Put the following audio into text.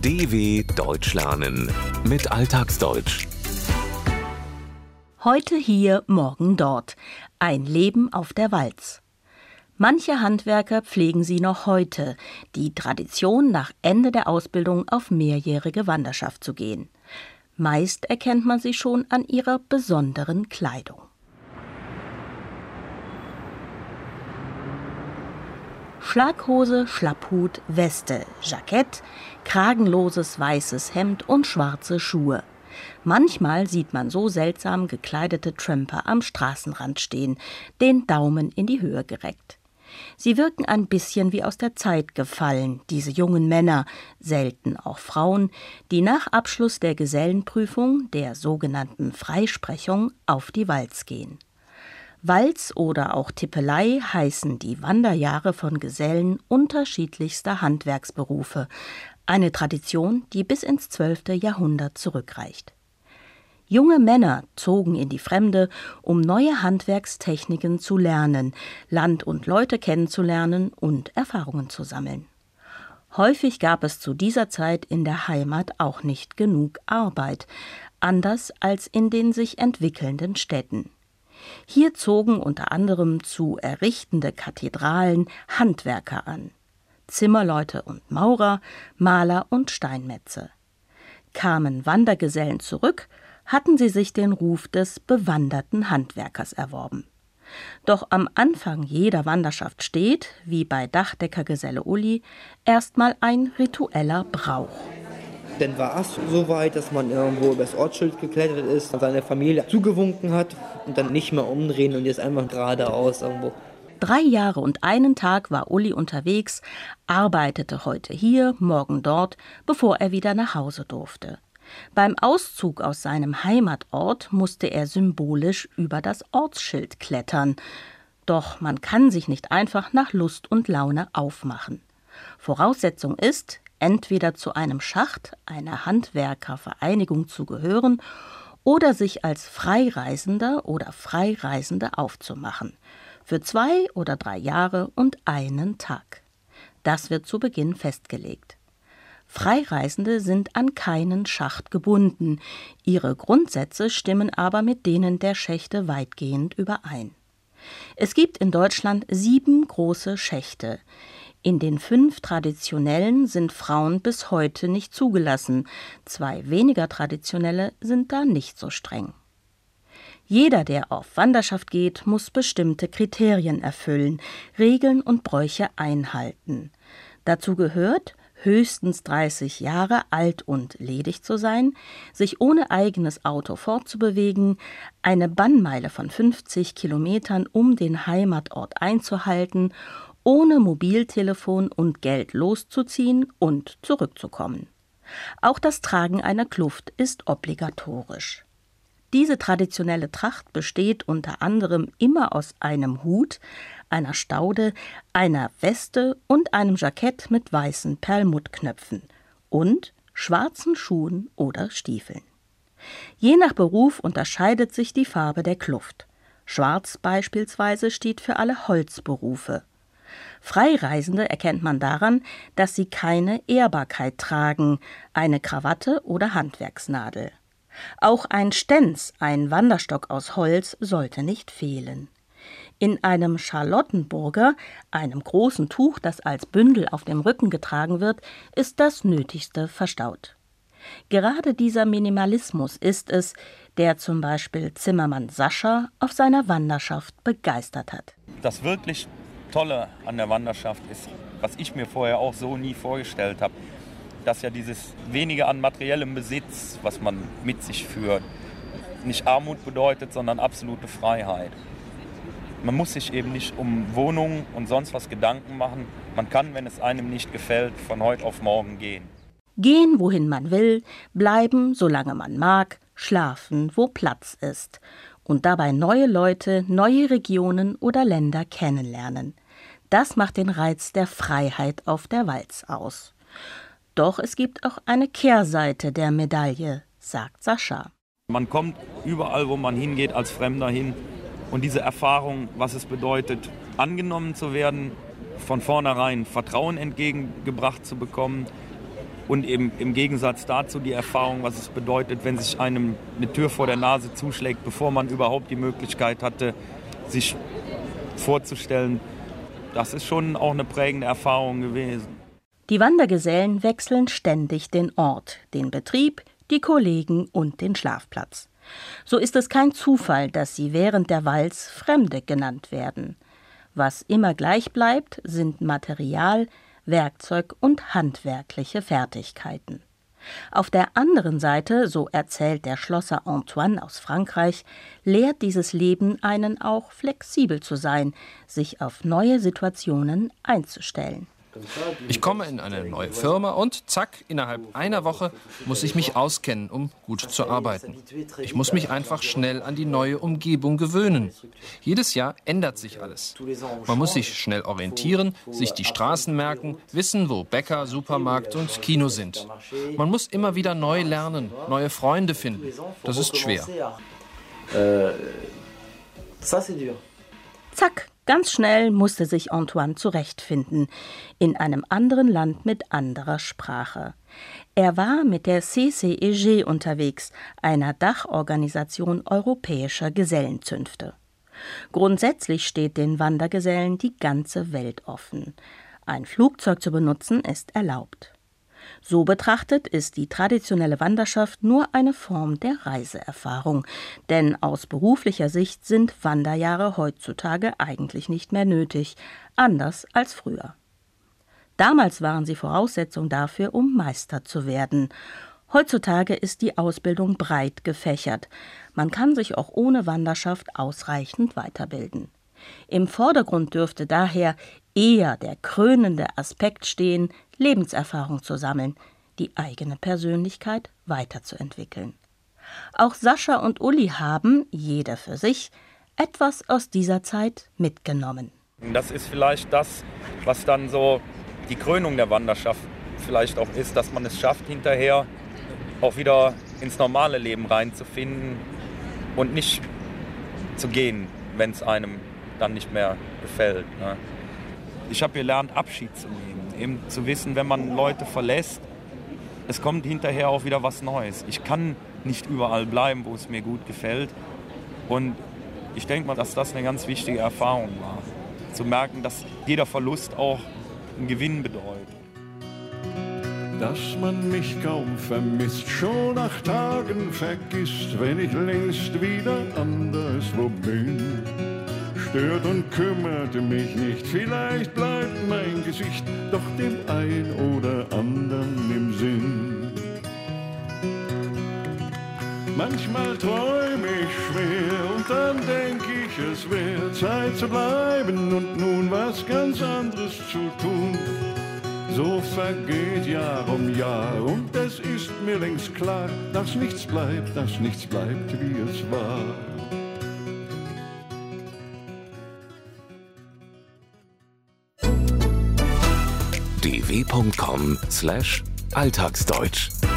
DW Deutsch lernen mit Alltagsdeutsch. Heute hier, morgen dort. Ein Leben auf der Walz. Manche Handwerker pflegen sie noch heute, die Tradition, nach Ende der Ausbildung auf mehrjährige Wanderschaft zu gehen. Meist erkennt man sie schon an ihrer besonderen Kleidung. Schlaghose, Schlapphut, Weste, Jackett, kragenloses weißes Hemd und schwarze Schuhe. Manchmal sieht man so seltsam gekleidete Tramper am Straßenrand stehen, den Daumen in die Höhe gereckt. Sie wirken ein bisschen wie aus der Zeit gefallen, diese jungen Männer, selten auch Frauen, die nach Abschluss der Gesellenprüfung, der sogenannten Freisprechung, auf die Walz gehen. Walz oder auch Tippelei heißen die Wanderjahre von Gesellen unterschiedlichster Handwerksberufe, eine Tradition, die bis ins 12. Jahrhundert zurückreicht. Junge Männer zogen in die Fremde, um neue Handwerkstechniken zu lernen, Land und Leute kennenzulernen und Erfahrungen zu sammeln. Häufig gab es zu dieser Zeit in der Heimat auch nicht genug Arbeit, anders als in den sich entwickelnden Städten. Hier zogen unter anderem zu errichtende Kathedralen Handwerker an. Zimmerleute und Maurer, Maler und Steinmetze. Kamen Wandergesellen zurück, hatten sie sich den Ruf des bewanderten Handwerkers erworben. Doch am Anfang jeder Wanderschaft steht, wie bei Dachdeckergeselle Uli, erstmal ein ritueller Brauch. Dann war es so weit, dass man irgendwo über das Ortsschild geklettert ist und seine Familie zugewunken hat und dann nicht mehr umdrehen und jetzt einfach geradeaus irgendwo. 3 Jahre und einen Tag war Uli unterwegs, arbeitete heute hier, morgen dort, bevor er wieder nach Hause durfte. Beim Auszug aus seinem Heimatort musste er symbolisch über das Ortsschild klettern. Doch man kann sich nicht einfach nach Lust und Laune aufmachen. Voraussetzung ist, entweder zu einem Schacht, einer Handwerkervereinigung zu gehören oder sich als Freireisender oder Freireisende aufzumachen. Für 2 oder 3 Jahre und einen Tag. Das wird zu Beginn festgelegt. Freireisende sind an keinen Schacht gebunden. Ihre Grundsätze stimmen aber mit denen der Schächte weitgehend überein. Es gibt in Deutschland 7 große Schächte. In den 5 traditionellen sind Frauen bis heute nicht zugelassen. 2 weniger traditionelle sind da nicht so streng. Jeder, der auf Wanderschaft geht, muss bestimmte Kriterien erfüllen, Regeln und Bräuche einhalten. Dazu gehört, höchstens 30 Jahre alt und ledig zu sein, sich ohne eigenes Auto fortzubewegen, eine Bannmeile von 50 Kilometern um den Heimatort einzuhalten, ohne Mobiltelefon und Geld loszuziehen und zurückzukommen. Auch das Tragen einer Kluft ist obligatorisch. Diese traditionelle Tracht besteht unter anderem immer aus einem Hut, einer Staude, einer Weste und einem Jackett mit weißen Perlmuttknöpfen und schwarzen Schuhen oder Stiefeln. Je nach Beruf unterscheidet sich die Farbe der Kluft. Schwarz beispielsweise steht für alle Holzberufe. Freireisende erkennt man daran, dass sie keine Ehrbarkeit tragen, eine Krawatte oder Handwerksnadel. Auch ein Stenz, ein Wanderstock aus Holz, sollte nicht fehlen. In einem Charlottenburger, einem großen Tuch, das als Bündel auf dem Rücken getragen wird, ist das Nötigste verstaut. Gerade dieser Minimalismus ist es, der zum Beispiel Zimmermann Sascha auf seiner Wanderschaft begeistert hat. Das wirklich Tolle an der Wanderschaft ist, was ich mir vorher auch so nie vorgestellt habe, dass ja dieses Wenige an materiellem Besitz, was man mit sich führt, nicht Armut bedeutet, sondern absolute Freiheit. Man muss sich eben nicht um Wohnungen und sonst was Gedanken machen. Man kann, wenn es einem nicht gefällt, von heute auf morgen gehen. Gehen, wohin man will, bleiben, solange man mag, schlafen, wo Platz ist. Und dabei neue Leute, neue Regionen oder Länder kennenlernen. Das macht den Reiz der Freiheit auf der Walz aus. Doch es gibt auch eine Kehrseite der Medaille, sagt Sascha. Man kommt überall, wo man hingeht, als Fremder hin. Und diese Erfahrung, was es bedeutet, angenommen zu werden, von vornherein Vertrauen entgegengebracht zu bekommen, Und eben im Gegensatz dazu die Erfahrung, was es bedeutet, wenn sich einem eine Tür vor der Nase zuschlägt, bevor man überhaupt die Möglichkeit hatte, sich vorzustellen. Das ist schon auch eine prägende Erfahrung gewesen. Die Wandergesellen wechseln ständig den Ort, den Betrieb, die Kollegen und den Schlafplatz. So ist es kein Zufall, dass sie während der Walz Fremde genannt werden. Was immer gleich bleibt, sind Material, Werkzeug und handwerkliche Fertigkeiten. Auf der anderen Seite, so erzählt der Schlosser Antoine aus Frankreich, lehrt dieses Leben einen auch flexibel zu sein, sich auf neue Situationen einzustellen. Ich komme in eine neue Firma und zack, innerhalb einer Woche muss ich mich auskennen, um gut zu arbeiten. Ich muss mich einfach schnell an die neue Umgebung gewöhnen. Jedes Jahr ändert sich alles. Man muss sich schnell orientieren, sich die Straßen merken, wissen, wo Bäcker, Supermarkt und Kino sind. Man muss immer wieder neu lernen, neue Freunde finden. Das ist schwer. Zack, ganz schnell musste sich Antoine zurechtfinden, in einem anderen Land mit anderer Sprache. Er war mit der CCEG unterwegs, einer Dachorganisation europäischer Gesellenzünfte. Grundsätzlich steht den Wandergesellen die ganze Welt offen. Ein Flugzeug zu benutzen ist erlaubt. So betrachtet ist die traditionelle Wanderschaft nur eine Form der Reiseerfahrung, denn aus beruflicher Sicht sind Wanderjahre heutzutage eigentlich nicht mehr nötig, anders als früher. Damals waren sie Voraussetzung dafür, um Meister zu werden. Heutzutage ist die Ausbildung breit gefächert. Man kann sich auch ohne Wanderschaft ausreichend weiterbilden. Im Vordergrund dürfte daher eher der krönende Aspekt stehen, Lebenserfahrung zu sammeln, die eigene Persönlichkeit weiterzuentwickeln. Auch Sascha und Uli haben, jeder für sich, etwas aus dieser Zeit mitgenommen. Das ist vielleicht das, was dann so die Krönung der Wanderschaft vielleicht auch ist, dass man es schafft, hinterher auch wieder ins normale Leben reinzufinden und nicht zu gehen, wenn es einem dann nicht mehr gefällt. Ne? Ich habe gelernt, Abschied zu nehmen, eben zu wissen, wenn man Leute verlässt, es kommt hinterher auch wieder was Neues. Ich kann nicht überall bleiben, wo es mir gut gefällt. Und ich denke mal, dass das eine ganz wichtige Erfahrung war. Zu merken, dass jeder Verlust auch einen Gewinn bedeutet. Dass man mich kaum vermisst, schon nach Tagen vergisst, wenn ich längst wieder anderswo bin. Stört und kümmert mich nicht, vielleicht bleibt mein Gesicht doch dem ein oder anderen im Sinn. Manchmal träume ich schwer und dann denk ich, es wäre Zeit zu bleiben und nun was ganz anderes zu tun. So vergeht Jahr um Jahr und es ist mir längst klar, dass nichts bleibt, wie es war. dw.com/alltagsdeutsch